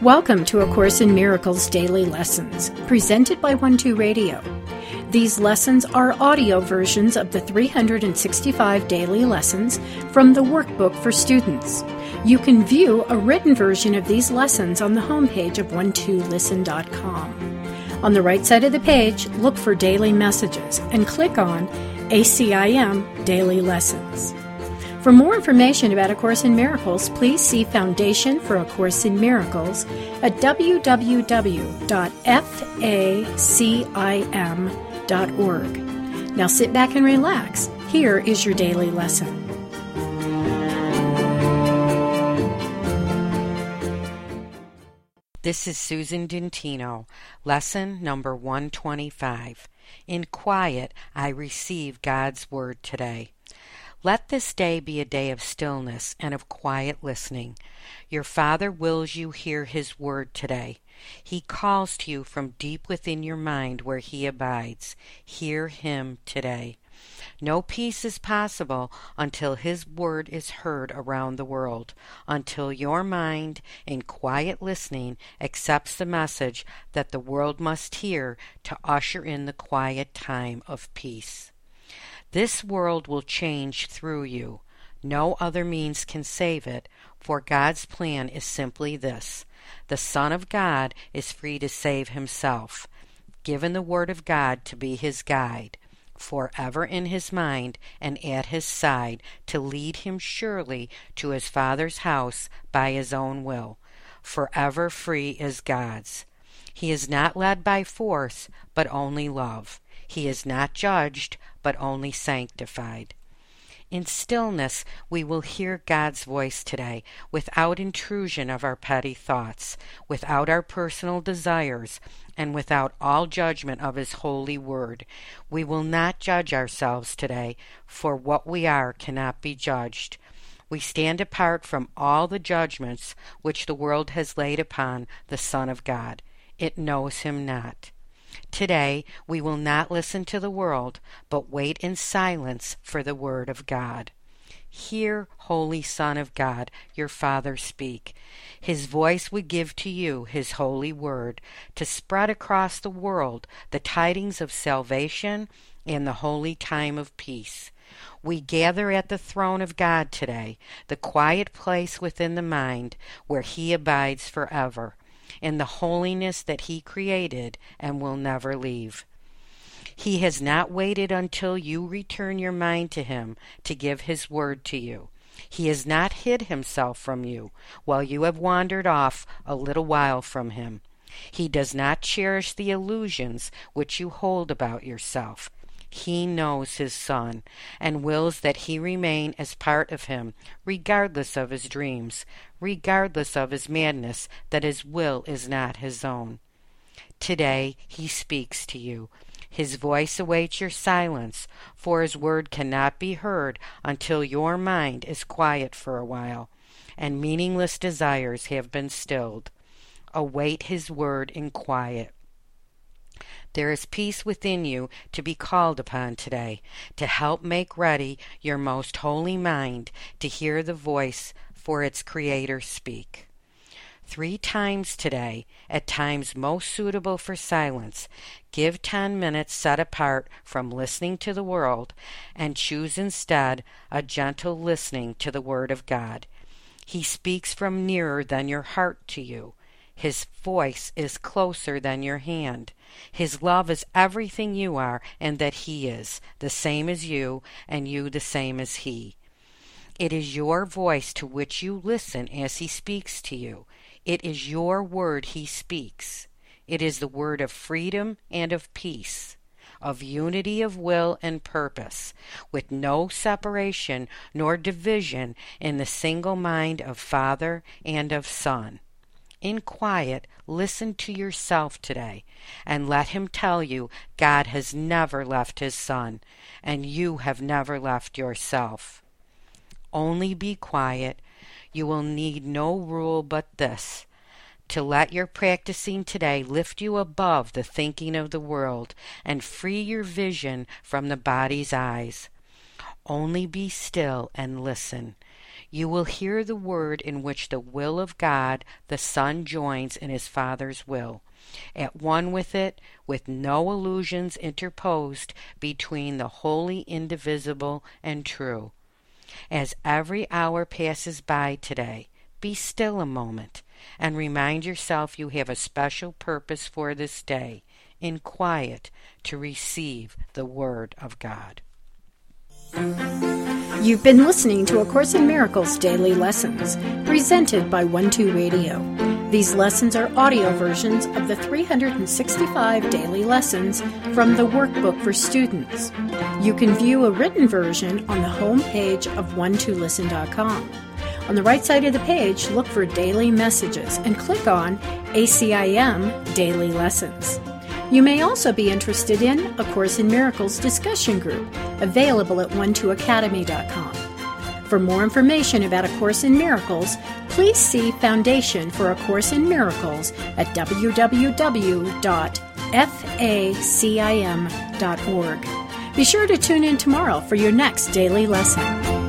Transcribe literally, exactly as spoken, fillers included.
Welcome to A Course in Miracles Daily Lessons, presented by One Two Radio. These lessons are audio versions of the three hundred sixty-five daily lessons from the workbook for students. You can view a written version of these lessons on the homepage of one two listen dot com. On the right side of the page, look for Daily Messages and click on A C I M Daily Lessons. For more information about A Course in Miracles, please see Foundation for A Course in Miracles at w w w dot facim dot org. Now sit back and relax. Here is your daily lesson. This is Susan Dentino, lesson number one twenty-five. In quiet, I receive God's word today. Let this day be a day of stillness and of quiet listening. Your Father wills you hear His word today. He calls to you from deep within your mind where He abides. Hear Him today. No peace is possible until His word is heard around the world, until your mind, in quiet listening, accepts the message that the world must hear to usher in the quiet time of peace. This world will change through you. No other means can save it, for God's plan is simply this. The Son of God is free to save Himself, given the Word of God to be His guide, forever in His mind and at His side to lead Him surely to His Father's house by His own will. Forever free is God's. He is not led by force, but only love. He is not judged, but only sanctified. In stillness, we will hear God's voice today, without intrusion of our petty thoughts, without our personal desires, and without all judgment of His holy word. We will not judge ourselves today, for what we are cannot be judged. We stand apart from all the judgments which the world has laid upon the Son of God. It knows Him not. Today, we will not listen to the world, but wait in silence for the word of God. Hear, Holy Son of God, your Father speak. His voice would give to you His holy word, to spread across the world the tidings of salvation and the holy time of peace. We gather at the throne of God today, the quiet place within the mind where He abides forever, in the holiness that He created and will never leave. He has not waited until you return your mind to Him to give His word to you. He has not hid Himself from you while you have wandered off a little while from Him. He does not cherish the illusions which you hold about yourself. He knows His Son and wills that He remain as part of Him, regardless of His dreams, regardless of His madness, that His will is not His own. Today He speaks to you. His voice awaits your silence, for His word cannot be heard until your mind is quiet for a while, and meaningless desires have been stilled. Await His word in quiet. There is peace within you to be called upon today, to help make ready your most holy mind to hear the voice for its Creator speak. Three times today, at times most suitable for silence, give ten minutes set apart from listening to the world, and choose instead a gentle listening to the Word of God. He speaks from nearer than your heart to you. His voice is closer than your hand. His love is everything you are and that He is, the same as you, and you the same as He. It is your voice to which you listen as He speaks to you. It is your word He speaks. It is the word of freedom and of peace, of unity of will and purpose, with no separation nor division in the single mind of Father and of Son. In quiet, listen to yourself today, and let Him tell you God has never left His Son, and you have never left yourself. Only be quiet. You will need no rule but this, to let your practicing today lift you above the thinking of the world and free your vision from the body's eyes. Only be still and listen. You will hear the word in which the will of God, the Son, joins in his Father's will, at one with it, with no illusions interposed between the holy, indivisible, and true. As every hour passes by today, be still a moment and remind yourself you have a special purpose for this day, in quiet, to receive the Word of God. You've been listening to A Course in Miracles Daily Lessons, presented by one two Radio. These lessons are audio versions of the three hundred sixty-five daily lessons from the Workbook for Students. You can view a written version on the home page of one two listen dot com. On the right side of the page, look for Daily Messages and click on A C I M Daily Lessons. You may also be interested in A Course in Miracles discussion group, available at one two academy dot com. For more information about A Course in Miracles, please see Foundation for A Course in Miracles at w w w dot facim dot org. Be sure to tune in tomorrow for your next daily lesson.